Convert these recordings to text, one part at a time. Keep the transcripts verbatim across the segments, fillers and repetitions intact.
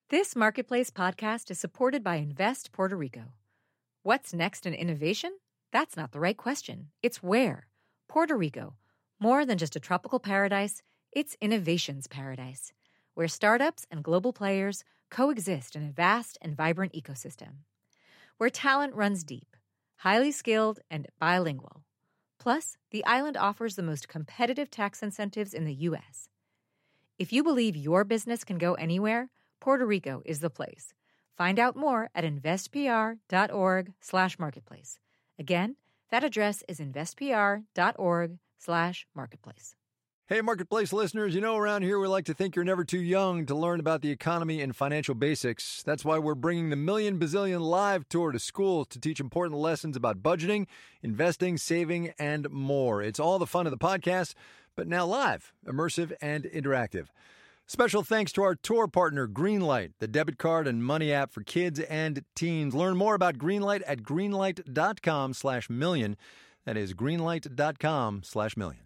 This Marketplace podcast is supported by Invest Puerto Rico. What's next in innovation? That's not the right question. It's where. Puerto Rico. More than just a tropical paradise, it's innovation's paradise, where startups and global players coexist in a vast and vibrant ecosystem. Where talent runs deep, highly skilled, and bilingual. Plus, the island offers the most competitive tax incentives in the U S. If you believe your business can go anywhere, Puerto Rico is the place. Find out more at investpr.org slash marketplace. Again, that address is investpr.org slash marketplace. Hey, Marketplace listeners, you know around here we like to think you're never too young to learn about the economy and financial basics. That's why we're bringing the Million Bazillion Live Tour to schools to teach important lessons about budgeting, investing, saving, and more. It's all the fun of the podcast, but now live, immersive, and interactive. Special thanks to our tour partner, Greenlight, the debit card and money app for kids and teens. Learn more about Greenlight at greenlight.com slash million. That is greenlight.com slash million.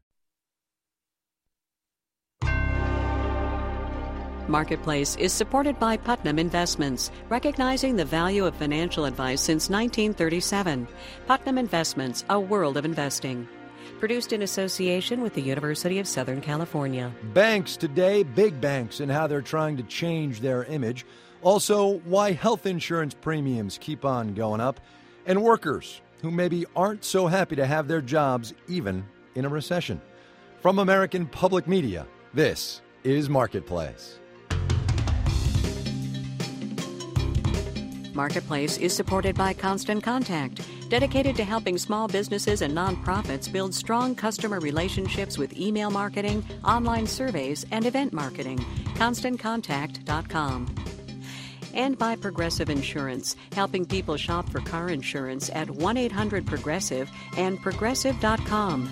Marketplace is supported by Putnam Investments, recognizing the value of financial advice since nineteen thirty-seven. Putnam Investments, a world of investing. Produced in association with the University of Southern California. Banks today, big banks, and how they're trying to change their image. Also, why health insurance premiums keep on going up. And workers who maybe aren't so happy to have their jobs even in a recession. From American Public Media, this is Marketplace. Marketplace is supported by Constant Contact, dedicated to helping small businesses and nonprofits build strong customer relationships with email marketing, online surveys, and event marketing. constant contact dot com. And by Progressive Insurance, helping people shop for car insurance at one eight hundred progressive and progressive dot com.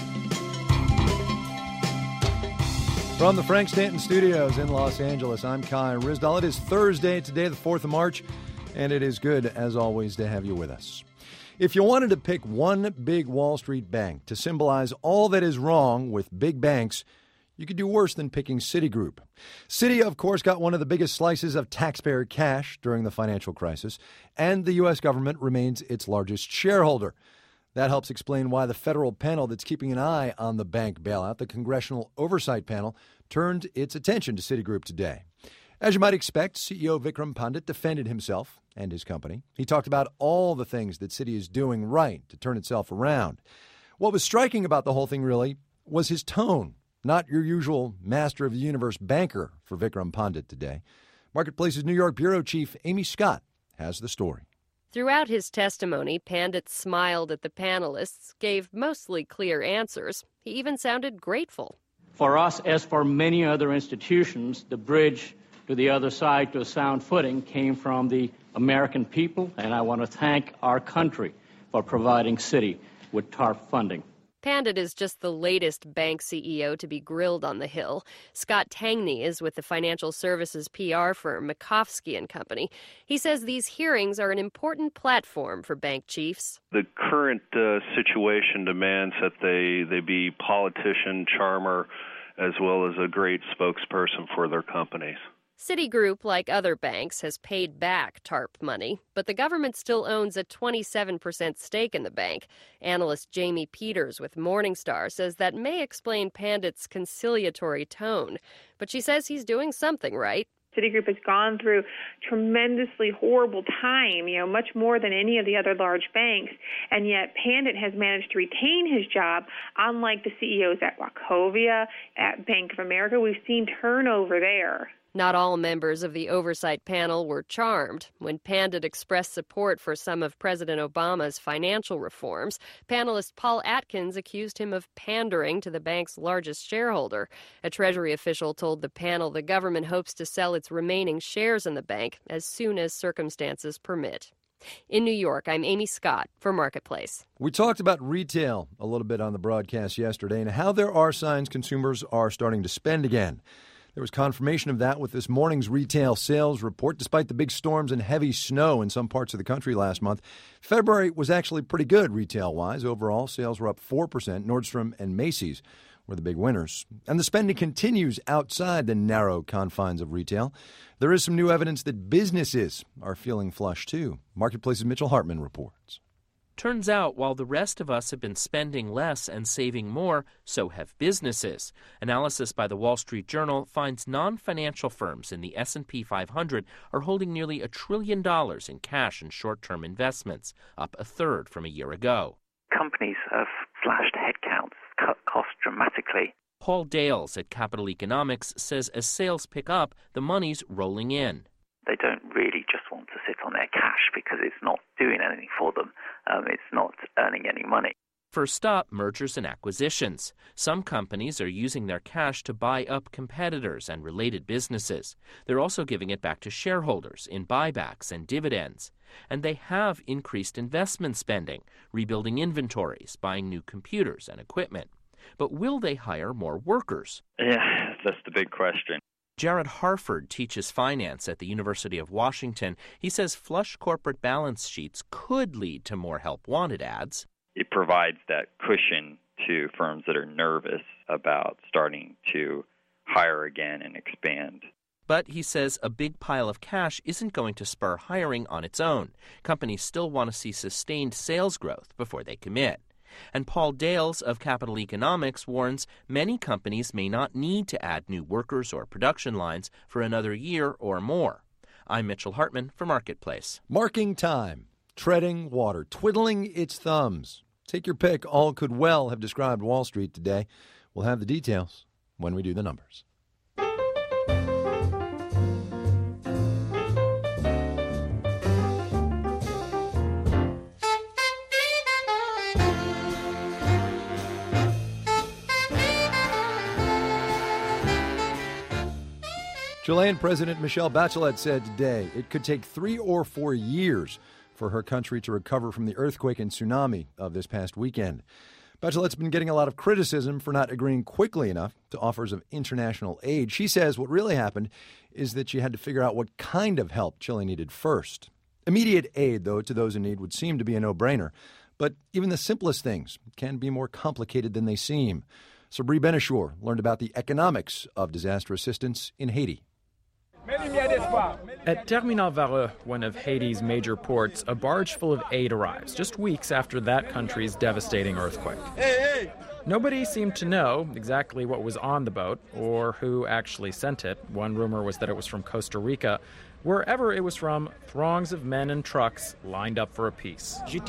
From the Frank Stanton Studios in Los Angeles, I'm Kai Ryssdal. It is Thursday, today the fourth of March, and it is good, as always, to have you with us. If you wanted to pick one big Wall Street bank to symbolize all that is wrong with big banks, you could do worse than picking Citigroup. Citi, of course, got one of the biggest slices of taxpayer cash during the financial crisis, and the U S government remains its largest shareholder. That helps explain why the federal panel that's keeping an eye on the bank bailout, the Congressional Oversight Panel, turned its attention to Citigroup today. As you might expect, C E O Vikram Pandit defended himself and his company. He talked about all the things that Citi is doing right to turn itself around. What was striking about the whole thing, really, was his tone. Not your usual master of the universe banker for Vikram Pandit today. Marketplace's New York bureau chief Amy Scott has the story. Throughout his testimony, Pandit smiled at the panelists, gave mostly clear answers. He even sounded grateful. For us, as for many other institutions, the bridge to the other side to a sound footing came from the American people, and I want to thank our country for providing Citi with TARP funding. Pandit is just the latest bank C E O to be grilled on the Hill. Scott Tangney is with the financial services P R firm Makovsky and Company. He says these hearings are an important platform for bank chiefs. The current uh, situation demands that they, they be politician, charmer, as well as a great spokesperson for their companies. Citigroup, like other banks, has paid back TARP money, but the government still owns a twenty-seven percent stake in the bank. Analyst Jamie Peters with Morningstar says that may explain Pandit's conciliatory tone, but she says he's doing something right. Citigroup has gone through tremendously horrible time, you know, much more than any of the other large banks, and yet Pandit has managed to retain his job, unlike the C E Os at Wachovia, at Bank of America. We've seen turnover there. Not all members of the oversight panel were charmed. When Pandit expressed support for some of President Obama's financial reforms, panelist Paul Atkins accused him of pandering to the bank's largest shareholder. A Treasury official told the panel the government hopes to sell its remaining shares in the bank as soon as circumstances permit. In New York, I'm Amy Scott for Marketplace. We talked about retail a little bit on the broadcast yesterday and how there are signs consumers are starting to spend again. There was confirmation of that with this morning's retail sales report. Despite the big storms and heavy snow in some parts of the country last month, February was actually pretty good retail-wise. Overall, sales were up four percent. Nordstrom and Macy's were the big winners. And the spending continues outside the narrow confines of retail. There is some new evidence that businesses are feeling flush, too. Marketplace's Mitchell Hartman reports. Turns out, while the rest of us have been spending less and saving more, so have businesses. Analysis by the Wall Street Journal finds non-financial firms in the S and P five hundred are holding nearly a trillion dollars in cash and short-term investments, up a third from a year ago. Companies have slashed headcounts, cut costs dramatically. Paul Dales at Capital Economics says as sales pick up, the money's rolling in. They don't really just want to sit on their cash because it's not doing anything for them. Um, it's not earning any money. First up, mergers and acquisitions. Some companies are using their cash to buy up competitors and related businesses. They're also giving it back to shareholders in buybacks and dividends. And they have increased investment spending, rebuilding inventories, buying new computers and equipment. But will they hire more workers? Yeah, that's the big question. Jared Harford teaches finance at the University of Washington. He says flush corporate balance sheets could lead to more help wanted ads. It provides that cushion to firms that are nervous about starting to hire again and expand. But he says a big pile of cash isn't going to spur hiring on its own. Companies still want to see sustained sales growth before they commit. And Paul Dales of Capital Economics warns many companies may not need to add new workers or production lines for another year or more. I'm Mitchell Hartman for Marketplace. Marking time, treading water, twiddling its thumbs. Take your pick. All could well have described Wall Street today. We'll have the details when we do the numbers. Chilean President Michelle Bachelet said today it could take three or four years for her country to recover from the earthquake and tsunami of this past weekend. Bachelet's been getting a lot of criticism for not agreeing quickly enough to offers of international aid. She says what really happened is that she had to figure out what kind of help Chile needed first. Immediate aid, though, to those in need would seem to be a no-brainer. But even the simplest things can be more complicated than they seem. Sabri Benishur learned about the economics of disaster assistance in Haiti. At Terminal Vareux, one of Haiti's major ports, a barge full of aid arrives just weeks after that country's devastating earthquake. Nobody seemed to know exactly what was on the boat or who actually sent it. One rumor was that it was from Costa Rica. Wherever it was from, throngs of men and trucks lined up for a piece. I've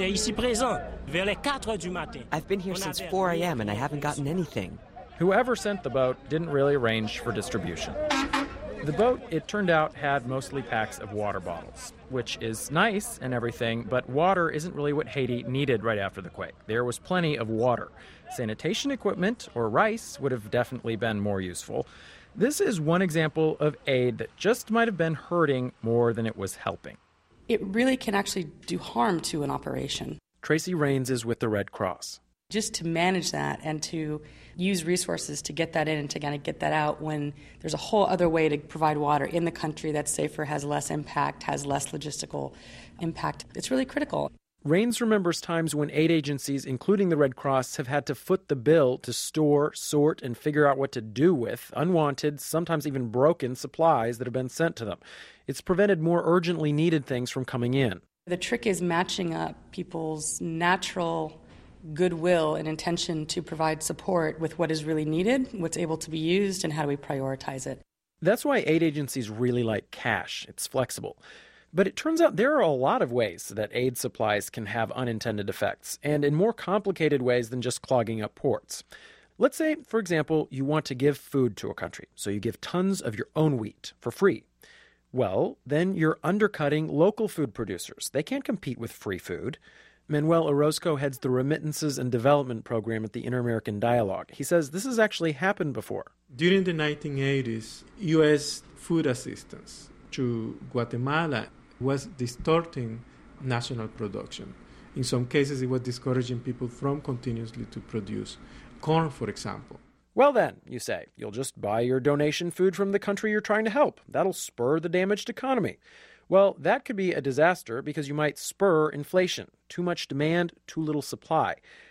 been here since four a.m. and I haven't gotten anything. Whoever sent the boat didn't really arrange for distribution. The boat, it turned out, had mostly packs of water bottles, which is nice and everything, but water isn't really what Haiti needed right after the quake. There was plenty of water. Sanitation equipment or rice would have definitely been more useful. This is one example of aid that just might have been hurting more than it was helping. It really can actually do harm to an operation. Tracy Rains is with the Red Cross. Just to manage that and to use resources to get that in and to kind of get that out when there's a whole other way to provide water in the country that's safer, has less impact, has less logistical impact. It's really critical. Rains remembers times when aid agencies, including the Red Cross, have had to foot the bill to store, sort, and figure out what to do with unwanted, sometimes even broken supplies that have been sent to them. It's prevented more urgently needed things from coming in. The trick is matching up people's natural goodwill and intention to provide support with what is really needed, what's able to be used, and how do we prioritize it. That's why aid agencies really like cash. It's flexible. But it turns out there are a lot of ways that aid supplies can have unintended effects, and in more complicated ways than just clogging up ports. Let's say, for example, you want to give food to a country, so you give tons of your own wheat for free. Well, then you're undercutting local food producers. They can't compete with free food. Manuel Orozco heads the Remittances and Development Program at the Inter-American Dialogue. He says this has actually happened before. During the nineteen eighties, U S food assistance to Guatemala was distorting national production. In some cases, it was discouraging people from continuously to produce corn, for example. Well then, you say, you'll just buy your donation food from the country you're trying to help. That'll spur the damaged economy. Well, that could be a disaster because you might spur inflation. Too much demand, too little supply.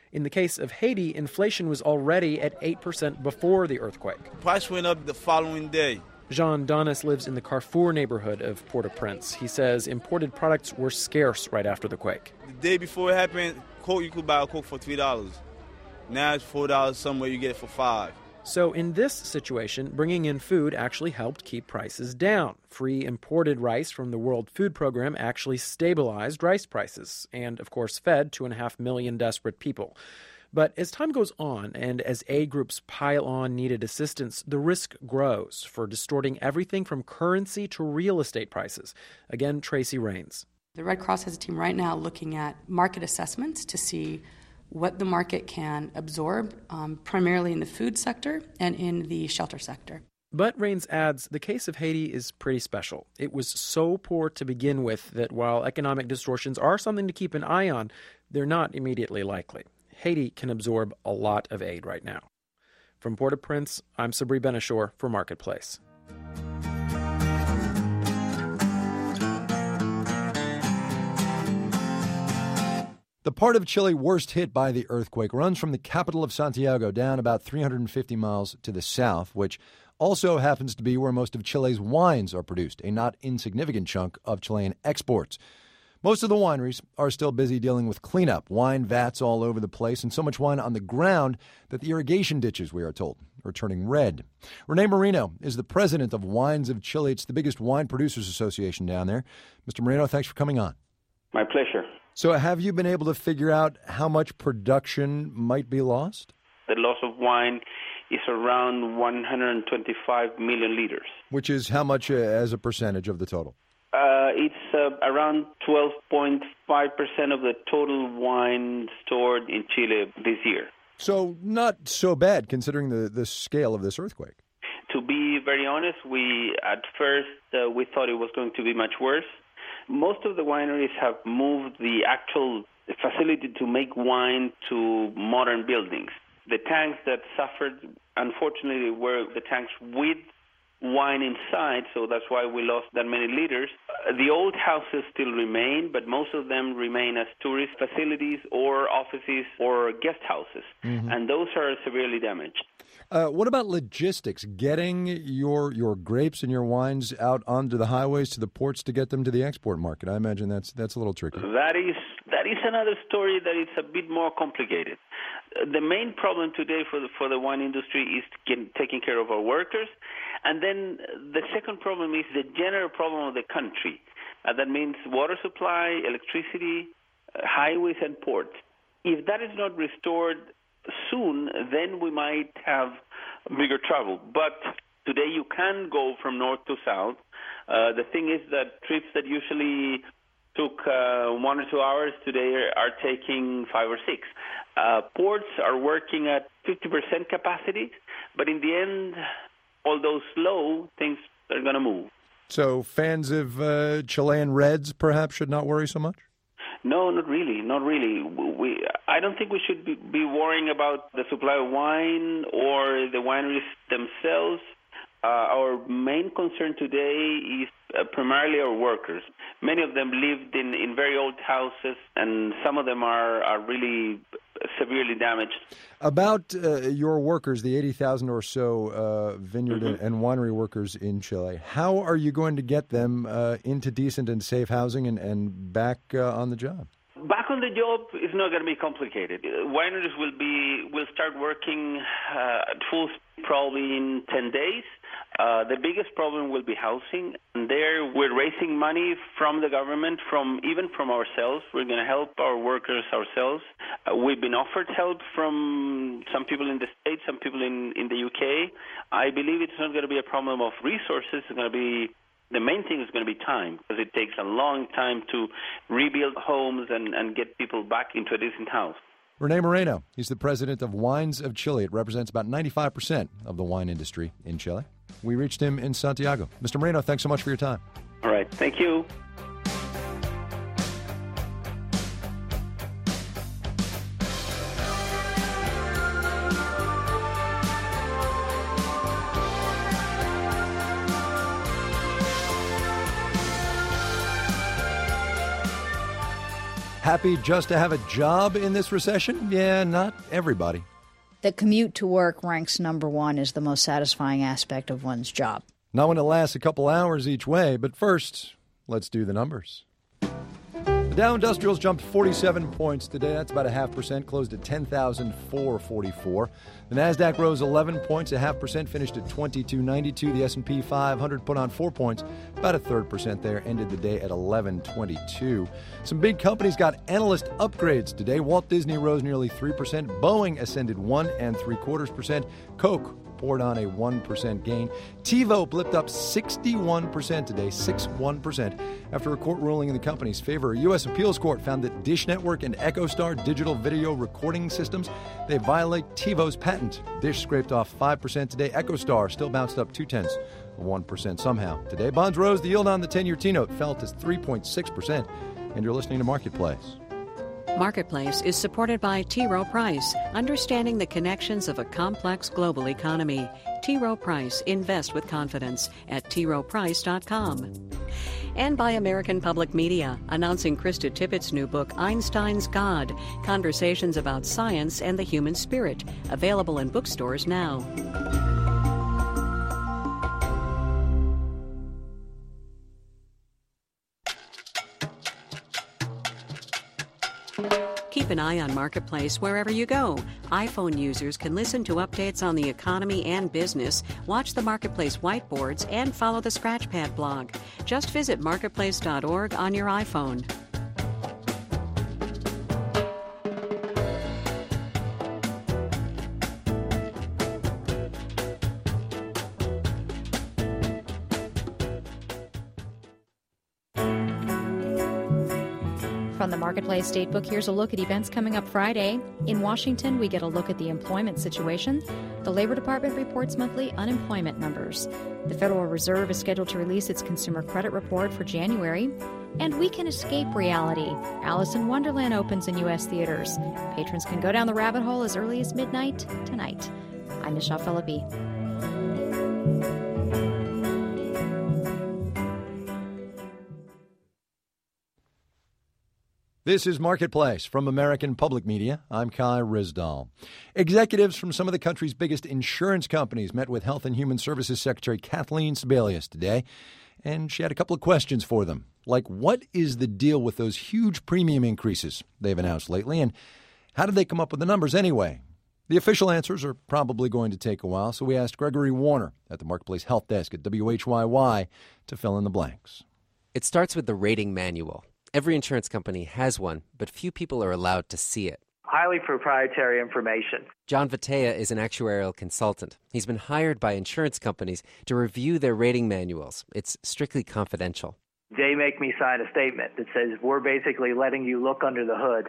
In the case of Haiti, inflation was already at eight percent before the earthquake. Price went up the following day. Jean Donis lives in the Carrefour neighborhood of Port-au-Prince. He says imported products were scarce right after the quake. The day before it happened, Coke, you could buy a Coke for three dollars. Now it's four dollars somewhere, you get it for five dollars. So in this situation, bringing in food actually helped keep prices down. Free imported rice from the World Food Program actually stabilized rice prices and, of course, fed two and a half million desperate people. But as time goes on and as aid groups pile on needed assistance, the risk grows for distorting everything from currency to real estate prices. Again, Tracy Rains. The Red Cross has a team right now looking at market assessments to see what the market can absorb, um, primarily in the food sector and in the shelter sector. But Rains adds, the case of Haiti is pretty special. It was so poor to begin with that while economic distortions are something to keep an eye on, they're not immediately likely. Haiti can absorb a lot of aid right now. From Port-au-Prince, I'm Sabri Benishore for Marketplace. The part of Chile worst hit by the earthquake runs from the capital of Santiago down about three hundred fifty miles to the south, which also happens to be where most of Chile's wines are produced, a not insignificant chunk of Chilean exports. Most of the wineries are still busy dealing with cleanup, wine vats all over the place, and so much wine on the ground that the irrigation ditches, we are told, are turning red. Rene Moreno is the president of Wines of Chile. It's the biggest wine producers association down there. Mister Moreno, thanks for coming on. My pleasure. So have you been able to figure out how much production might be lost? The loss of wine is around one hundred twenty-five million liters. Which is how much uh, as a percentage of the total? Uh, it's uh, around twelve point five percent of the total wine stored in Chile this year. So not so bad considering the, the scale of this earthquake. To be very honest, we at first uh, we thought it was going to be much worse. Most of the wineries have moved the actual facility to make wine to modern buildings. The tanks that suffered, unfortunately, were the tanks with wine inside, so that's why we lost that many liters. The old houses still remain, but most of them remain as tourist facilities or offices or guest houses, mm-hmm. and those are severely damaged. Uh, what about logistics, getting your your grapes and your wines out onto the highways to the ports to get them to the export market? I imagine that's that's a little tricky. That is that is another story that is a bit more complicated. The main problem today for the, for the wine industry is getting, taking care of our workers. And then the second problem is the general problem of the country. Uh, that means water supply, electricity, uh, highways, and ports. If that is not restored soon, then we might have bigger trouble. But today you can go from north to south. Uh, the thing is that trips that usually took uh, one or two hours today are taking five or six. Uh, ports are working at fifty percent capacity, but in the end, although slow, things are going to move. So fans of uh, Chilean Reds perhaps should not worry so much? No, not really, not really. We, I don't think we should be, be worrying about the supply of wine or the wineries themselves. Uh, our main concern today is uh, primarily our workers. Many of them lived in, in very old houses, and some of them are, are really severely damaged. About uh, your workers, the eighty thousand or so uh, vineyard mm-hmm. and winery workers in Chile, how are you going to get them uh, into decent and safe housing and, and back uh, on the job? Back on the job is not going to be complicated. Wineries will be will start working uh, at full speed probably in ten days. Uh, the biggest problem will be housing. And there we're raising money from the government, from even from ourselves. We're going to help our workers ourselves. Uh, we've been offered help from some people in the States, some people in, in the U K. I believe it's not going to be a problem of resources. It's going to be The main thing is going to be time, because it takes a long time to rebuild homes and, and get people back into a decent house. Rene Moreno, he's the president of Wines of Chile. It represents about ninety-five percent of the wine industry in Chile. We reached him in Santiago. Mister Moreno, thanks so much for your time. All right. Thank you. Happy just to have a job in this recession? Yeah, not everybody. The commute to work ranks number one as the most satisfying aspect of one's job. Not when it lasts a couple hours each way, but first, let's do the numbers. The Dow Industrials jumped forty-seven points today. That's about a half percent, closed at ten thousand four hundred forty-four. The Nasdaq rose eleven points, a half percent, finished at twenty-two ninety-two. The S and P five hundred put on four points, about a third percent there, ended the day at eleven twenty-two. Some big companies got analyst upgrades today. Walt Disney rose nearly three percent. Boeing ascended one and three quarters percent. Coke poured on a one percent gain. TiVo blipped up sixty-one percent today, sixty-one percent, after a court ruling in the company's favor. A U S appeals court found that Dish Network and EchoStar digital video recording systems, they violate TiVo's patent. Dish scraped off five percent today. EchoStar still bounced up two-tenths of one percent somehow. Today, bonds rose. The yield on the ten-year T-note fell to three point six percent. And you're listening to Marketplace. Marketplace is supported by T. Rowe Price, understanding the connections of a complex global economy. T. Rowe Price, invest with confidence at t rowe price dot com. And by American Public Media, announcing Krista Tippett's new book, Einstein's God, Conversations about Science and the Human Spirit, available in bookstores now. Keep an eye on Marketplace wherever you go. iPhone users can listen to updates on the economy and business, watch the Marketplace whiteboards, and follow the Scratchpad blog. Just visit marketplace dot org on your iPhone. From the Marketplace Datebook, here's a look at events coming up Friday. In Washington, we get a look at the employment situation. The Labor Department reports monthly unemployment numbers. The Federal Reserve is scheduled to release its consumer credit report for January. And we can escape reality. Alice in Wonderland opens in U S theaters. Patrons can go down the rabbit hole as early as midnight tonight. I'm Michelle Philippi. This is Marketplace from American Public Media. I'm Kai Ryssdal. Executives from some of the country's biggest insurance companies met with Health and Human Services Secretary Kathleen Sebelius today, and she had a couple of questions for them. Like, what is the deal with those huge premium increases they've announced lately, and how did they come up with the numbers anyway? The official answers are probably going to take a while, so we asked Gregory Warner at the Marketplace Health Desk at W H Y Y to fill in the blanks. It starts with the rating manual. Every insurance company has one, but few people are allowed to see it. Highly proprietary information. John Vatea is an actuarial consultant. He's been hired by insurance companies to review their rating manuals. It's strictly confidential. They make me sign a statement that says we're basically letting you look under the hood,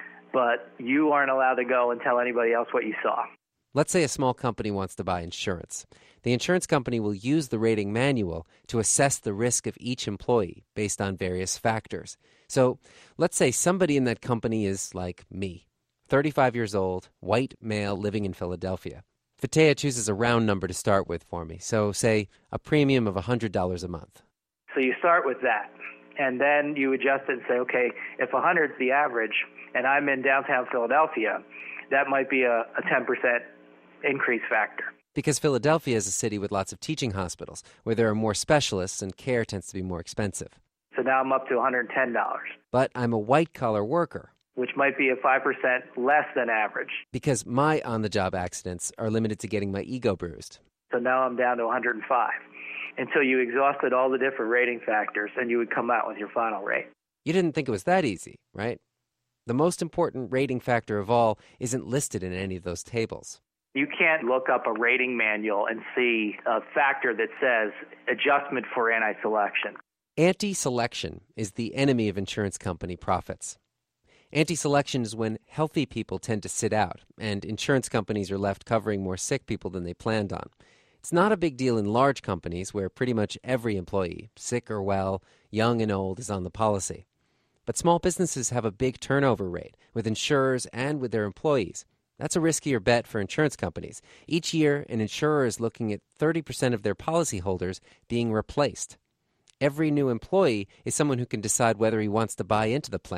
but you aren't allowed to go and tell anybody else what you saw. Let's say a small company wants to buy insurance. The insurance company will use the rating manual to assess the risk of each employee based on various factors. So let's say somebody in that company is like me, thirty-five years old, white male living in Philadelphia. Vatea chooses a round number to start with for me, so say a premium of one hundred dollars a month. So you start with that, and then you adjust it and say, okay, if one hundred is the average and I'm in downtown Philadelphia, that might be a, a ten percent increase factor. Because Philadelphia is a city with lots of teaching hospitals, where there are more specialists and care tends to be more expensive. So now I'm up to one hundred ten dollars. But I'm a white-collar worker. Which might be a five percent less than average. Because my on-the-job accidents are limited to getting my ego bruised. So now I'm down to one hundred five. And so you exhausted all the different rating factors, and you would come out with your final rate. You didn't think it was that easy, right? The most important rating factor of all isn't listed in any of those tables. You can't look up a rating manual and see a factor that says adjustment for anti-selection. Anti-selection is the enemy of insurance company profits. Anti-selection is when healthy people tend to sit out, and insurance companies are left covering more sick people than they planned on. It's not a big deal in large companies where pretty much every employee, sick or well, young and old, is on the policy. But small businesses have a big turnover rate with insurers and with their employees. That's a riskier bet for insurance companies. Each year, an insurer is looking at thirty percent of their policyholders being replaced. Every new employee is someone who can decide whether he wants to buy into the plan.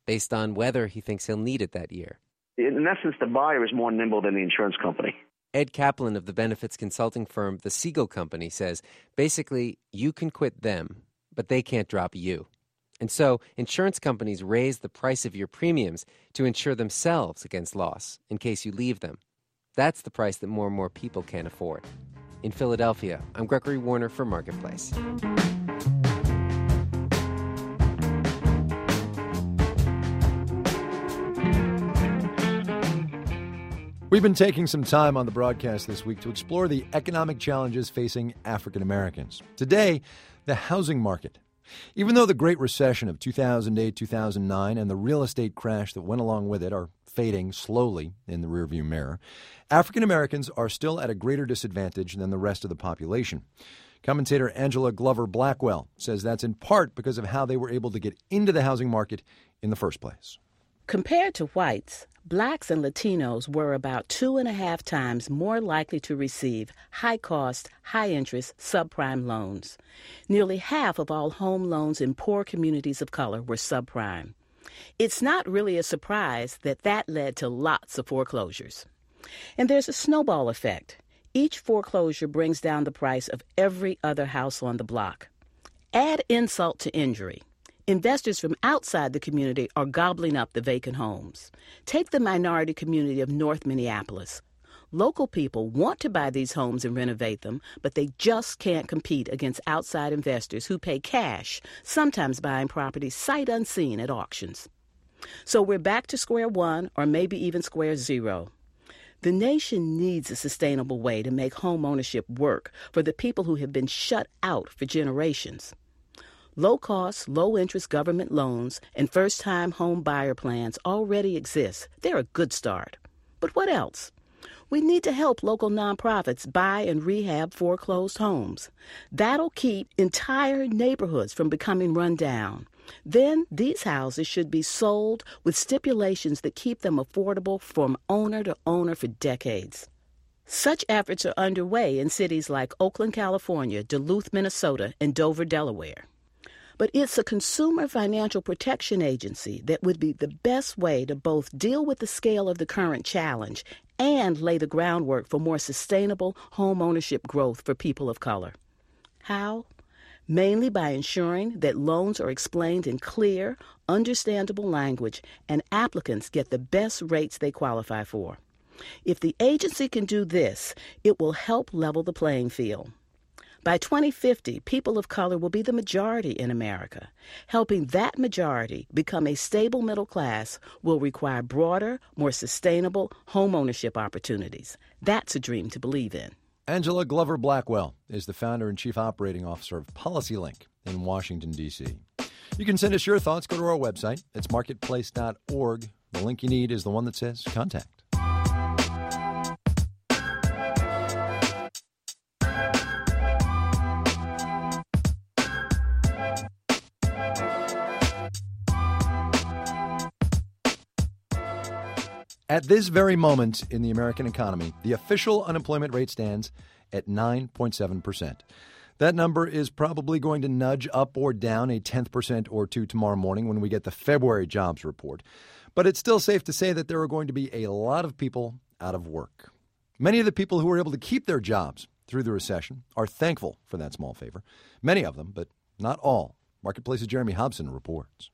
based on whether he thinks he'll need it that year. In essence, the buyer is more nimble than the insurance company. Ed Kaplan of the benefits consulting firm The Siegel Company says, basically, you can quit them, but they can't drop you. And so insurance companies raise the price of your premiums to insure themselves against loss in case you leave them. That's the price that more and more people can't afford. In Philadelphia, I'm Gregory Warner for Marketplace. We've been taking some time on the broadcast this week to explore the economic challenges facing African Americans. Today, the housing market. Even though the Great Recession of two thousand eight, two thousand nine and the real estate crash that went along with it are fading slowly in the rearview mirror, African Americans are still at a greater disadvantage than the rest of the population. Commentator Angela Glover Blackwell says that's in part because of how they were able to get into the housing market in the first place. Compared to whites, blacks and Latinos were about two and a half times more likely to receive high-cost, high-interest subprime loans. Nearly half of all home loans in poor communities of color were subprime. It's not really a surprise that that led to lots of foreclosures. And there's a snowball effect. Each foreclosure brings down the price of every other house on the block. Add insult to injury. Investors from outside the community are gobbling up the vacant homes. Take the minority community of North Minneapolis. Local people want to buy these homes and renovate them, but they just can't compete against outside investors who pay cash, sometimes buying properties sight unseen at auctions. So we're back to square one, or maybe even square zero. The nation needs a sustainable way to make home ownership work for the people who have been shut out for generations. Low-cost, low-interest government loans and first-time home buyer plans already exist. They're a good start. But what else? We need to help local nonprofits buy and rehab foreclosed homes. That'll keep entire neighborhoods from becoming run down. Then these houses should be sold with stipulations that keep them affordable from owner to owner for decades. Such efforts are underway in cities like Oakland, California, Duluth, Minnesota, and Dover, Delaware. But it's a consumer financial protection agency that would be the best way to both deal with the scale of the current challenge and lay the groundwork for more sustainable home ownership growth for people of color. How? Mainly by ensuring that loans are explained in clear, understandable language and applicants get the best rates they qualify for. If the agency can do this, it will help level the playing field. By twenty fifty, people of color will be the majority in America. Helping that majority become a stable middle class will require broader, more sustainable home ownership opportunities. That's a dream to believe in. Angela Glover Blackwell is the founder and chief operating officer of PolicyLink in Washington, D C You can send us your thoughts. Go to our website. It's marketplace dot org. The link you need is the one that says contact. At this very moment in the American economy, the official unemployment rate stands at nine point seven percent. That number is probably going to nudge up or down a tenth percent or two tomorrow morning when we get the February jobs report. But it's still safe to say that there are going to be a lot of people out of work. Many of the people who were able to keep their jobs through the recession are thankful for that small favor. Many of them, but not all. Marketplace's Jeremy Hobson reports.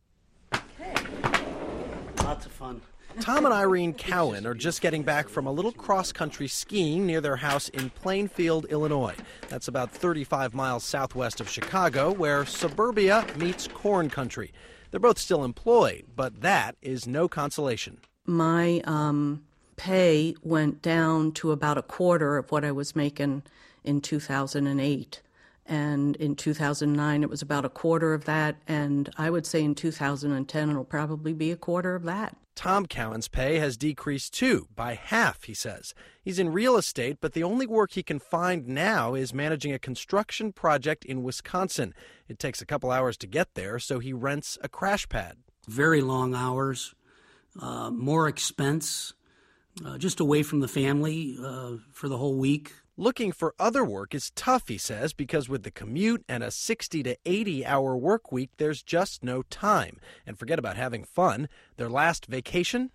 Lots of fun. Tom and Irene Cowan are just getting back from a little cross-country skiing near their house in Plainfield, Illinois. That's about thirty-five miles southwest of Chicago, where suburbia meets corn country. They're both still employed, but that is no consolation. My um, pay went down to about a quarter of what I was making in two thousand eight. And in two thousand nine, it was about a quarter of that. And I would say in two thousand ten, it'll probably be a quarter of that. Tom Cowan's pay has decreased, too, by half, he says. He's in real estate, but the only work he can find now is managing a construction project in Wisconsin. It takes a couple hours to get there, so he rents a crash pad. Very long hours, uh, more expense, uh, just away from the family uh, for the whole week. Looking for other work is tough, he says, because with the commute and a sixty to eighty hour work week, there's just no time. And forget about having fun. Their last vacation?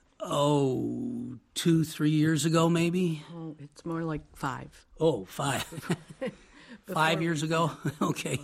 Oh, two, three years ago, maybe? Oh, it's more like five. Oh, five. Five years ago? Okay.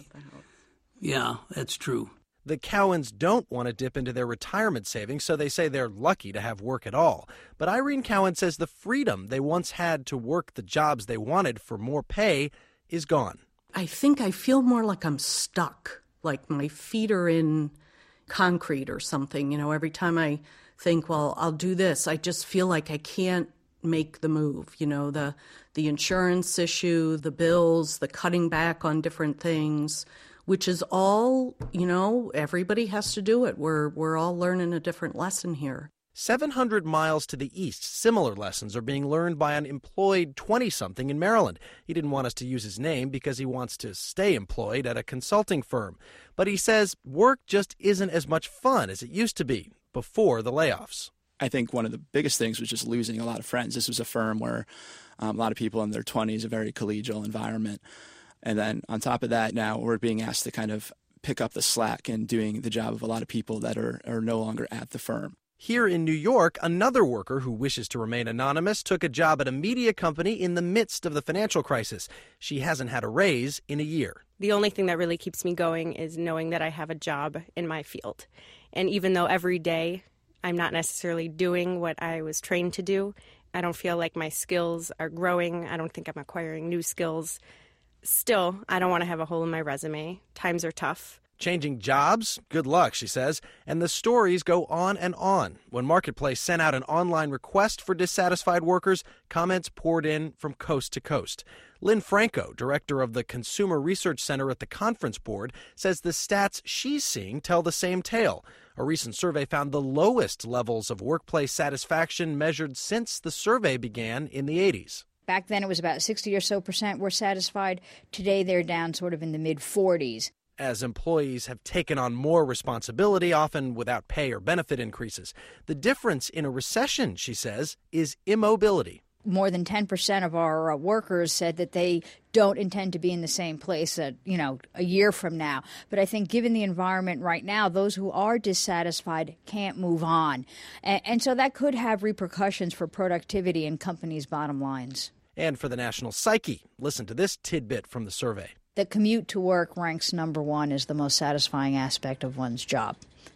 Yeah, that's true. The Cowens don't want to dip into their retirement savings, so they say they're lucky to have work at all. But Irene Cowen says the freedom they once had to work the jobs they wanted for more pay is gone. I think I feel more like I'm stuck, like my feet are in concrete or something. You know, every time I think, well, I'll do this, I just feel like I can't make the move. You know, the the insurance issue, the bills, the cutting back on different things, which is all, you know, everybody has to do it. We're we're all learning a different lesson here. seven hundred miles to the east, similar lessons are being learned by an employed twenty-something in Maryland. He didn't want us to use his name because he wants to stay employed at a consulting firm. But he says work just isn't as much fun as it used to be before the layoffs. I think one of the biggest things was just losing a lot of friends. This was a firm where um, a lot of people in their twenties, a very collegial environment. And then on top of that, now we're being asked to kind of pick up the slack and doing the job of a lot of people that are, are no longer at the firm. Here in New York, another worker who wishes to remain anonymous took a job at a media company in the midst of the financial crisis. She hasn't had a raise in a year. The only thing that really keeps me going is knowing that I have a job in my field. And even though every day I'm not necessarily doing what I was trained to do, I don't feel like my skills are growing. I don't think I'm acquiring new skills. Still, I don't want to have a hole in my resume. Times are tough. Changing jobs? Good luck, she says. And the stories go on and on. When Marketplace sent out an online request for dissatisfied workers, comments poured in from coast to coast. Lynn Franco, director of the Consumer Research Center at the Conference Board, says the stats she's seeing tell the same tale. A recent survey found the lowest levels of workplace satisfaction measured since the survey began in the eighties. Back then it was about sixty or so percent were satisfied. Today they're down sort of in the mid forties. As employees have taken on more responsibility, often without pay or benefit increases. The difference in a recession, she says, is immobility. More than ten percent of our uh, workers said that they don't intend to be in the same place, uh, you know, a year from now. But I think given the environment right now, those who are dissatisfied can't move on. And, and so that could have repercussions for productivity and companies' bottom lines. And for the national psyche, listen to this tidbit from the survey. The commute to work ranks number one as the most satisfying aspect of one's job.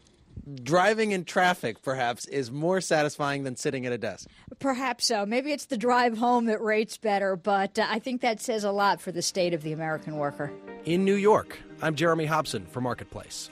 Driving in traffic, perhaps, is more satisfying than sitting at a desk. Perhaps so. Maybe it's the drive home that rates better, but uh, I think that says a lot for the state of the American worker. In New York, I'm Jeremy Hobson for Marketplace.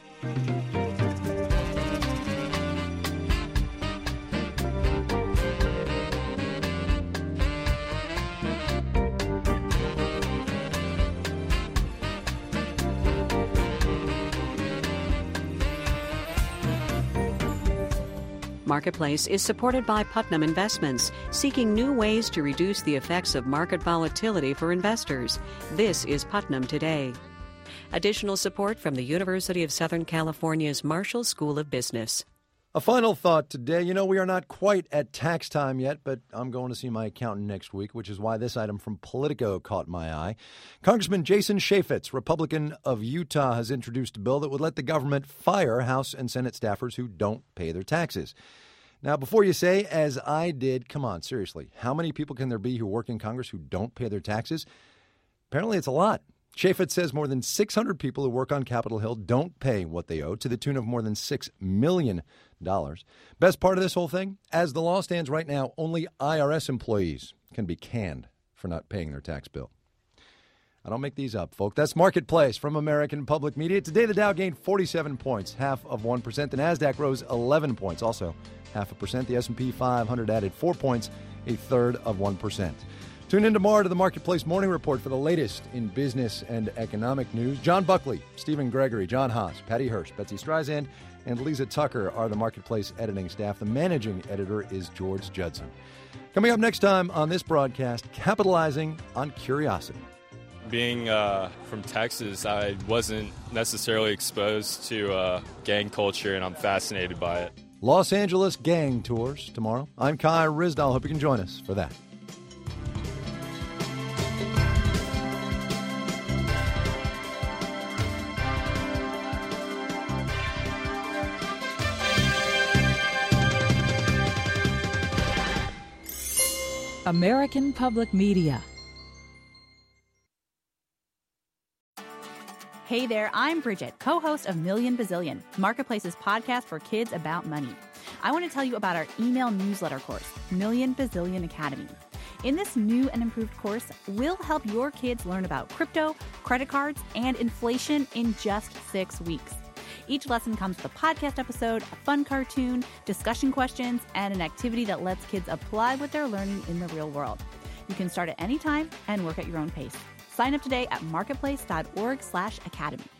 Marketplace is supported by Putnam Investments, seeking new ways to reduce the effects of market volatility for investors. This is Putnam Today. Additional support from the University of Southern California's Marshall School of Business. A final thought today. You know, we are not quite at tax time yet, but I'm going to see my accountant next week, which is why this item from Politico caught my eye. Congressman Jason Chaffetz, Republican of Utah, has introduced a bill that would let the government fire House and Senate staffers who don't pay their taxes. Now, before you say, as I did, come on, seriously, how many people can there be who work in Congress who don't pay their taxes? Apparently it's a lot. Chaffetz says more than six hundred people who work on Capitol Hill don't pay what they owe, to the tune of more than six million dollars. Best part of this whole thing, as the law stands right now, only I R S employees can be canned for not paying their tax bill. I don't make these up, folks. That's Marketplace from American Public Media. Today, the Dow gained forty-seven points, half of one percent. The NASDAQ rose eleven points, also half a percent. The S and P five hundred added four points, a third of one percent. Tune in tomorrow to the Marketplace Morning Report for the latest in business and economic news. John Buckley, Stephen Gregory, John Haas, Patty Hirsch, Betsy Streisand, and Lisa Tucker are the Marketplace editing staff. The managing editor is George Judson. Coming up next time on this broadcast, capitalizing on curiosity. Being uh, from Texas, I wasn't necessarily exposed to uh, gang culture, and I'm fascinated by it. Los Angeles gang tours tomorrow. I'm Kai Ryssdal. Hope you can join us for that. American Public Media. Hey there, I'm Bridget, co-host of Million Bazillion, Marketplace's podcast for kids about money. I want to tell you about our email newsletter course, Million Bazillion Academy. In this new and improved course, we'll help your kids learn about crypto, credit cards, and inflation in just six weeks. Each lesson comes with a podcast episode, a fun cartoon, discussion questions, and an activity that lets kids apply what they're learning in the real world. You can start at any time and work at your own pace. Sign up today at marketplace.org slash academy.